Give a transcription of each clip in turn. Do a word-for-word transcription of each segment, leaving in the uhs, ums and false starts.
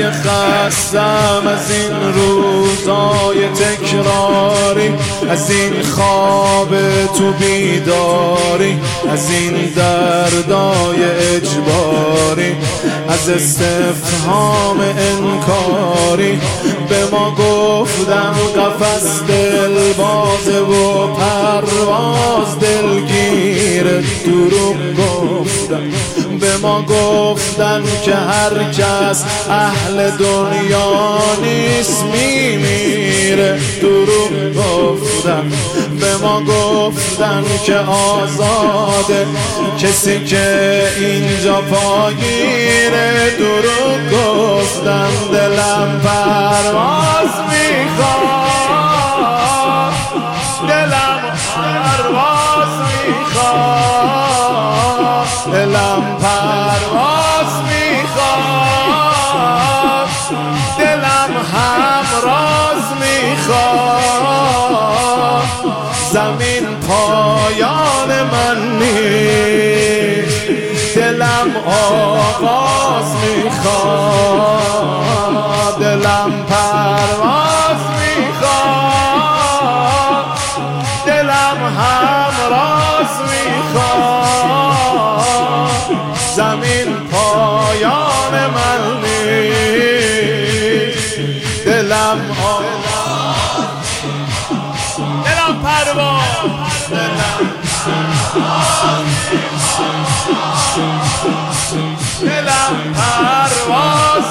خستم از این روزای تکراری، از این خواب تو بیداری، از این دردای اجباری، از استفهام انکاری. به ما گفتم قفس دل بازه و پرواز دلگیر، دروغ گفتم. به ما گفتن که هر کس اهل دنیا نیست میمیره، دروغ گفتن. به ما گفتن که آزاده کسی که اینجا پاگیره، دروغ گفتن. دلم پرواز میخواد، دلم پرواز میخواد، دلم پرواز میخواد، دلم همراز میخواد. زمین پایان من نیست، دلم آغاز میخواد، دلم پرواز میخواد، دلم همراز میخواد. زمین پایان من نیست، دلم آغاز، دلم پرواز، دلم دلم پرواز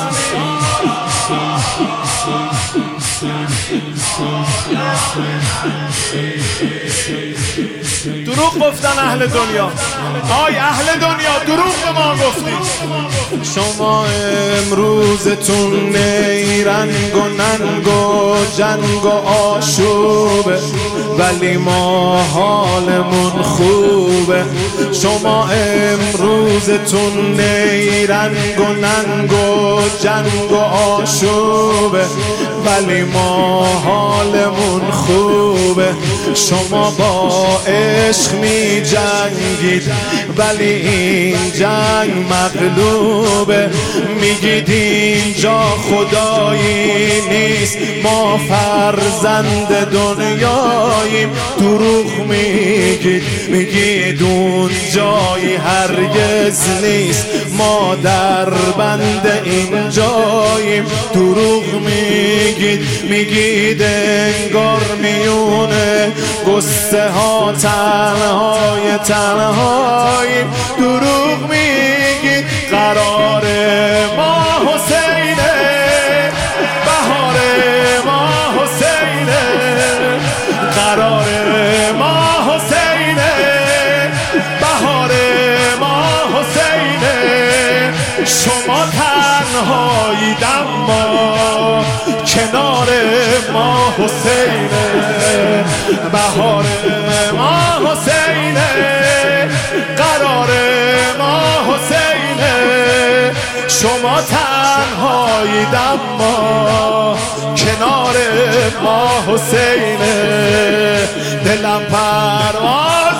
دروغ گفتن اهل دنیا. آی اهل دنیا دروغ به ما گفتید. شما امروزتون نیرنگ و ننگ و جنگ و آشوبه، ولی ما حالمون خوبه. شما امروزتون نیرنگ و ننگ و جنگ و آشوبه، ولی ما حالمون خوبه. شما با عشق می جنگید، ولی این جنگ مغلوبه. میگید اینجا خدایی نیست، ما فرزند دنیاییم، دروغ میگید. میگید اون جایی هرگز نیست، ما در بند این جاییم، دروغ میگید. میگید انگار میونه قصه ها تنهای تنهاییم، دروغ میگید. قرار ما حسینه، بهار ما حسینه، قرار ما حسینه، بهار ما حسینه. شما تنهایید اما کنار ما حسینه، بهار ما حسینه، قرار ما حسینه. شما تنهایید اما کنار ما حسینه. دلم پرواز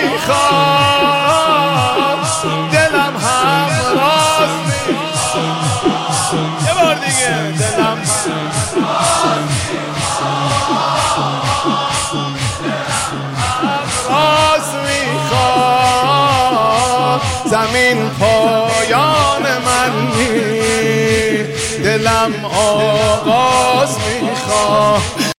میخواد، دلم همراز میخواد. یه بار دیگه دلم همراز میخواد. زمین پایان من نیست، دلم آغاز میخواد.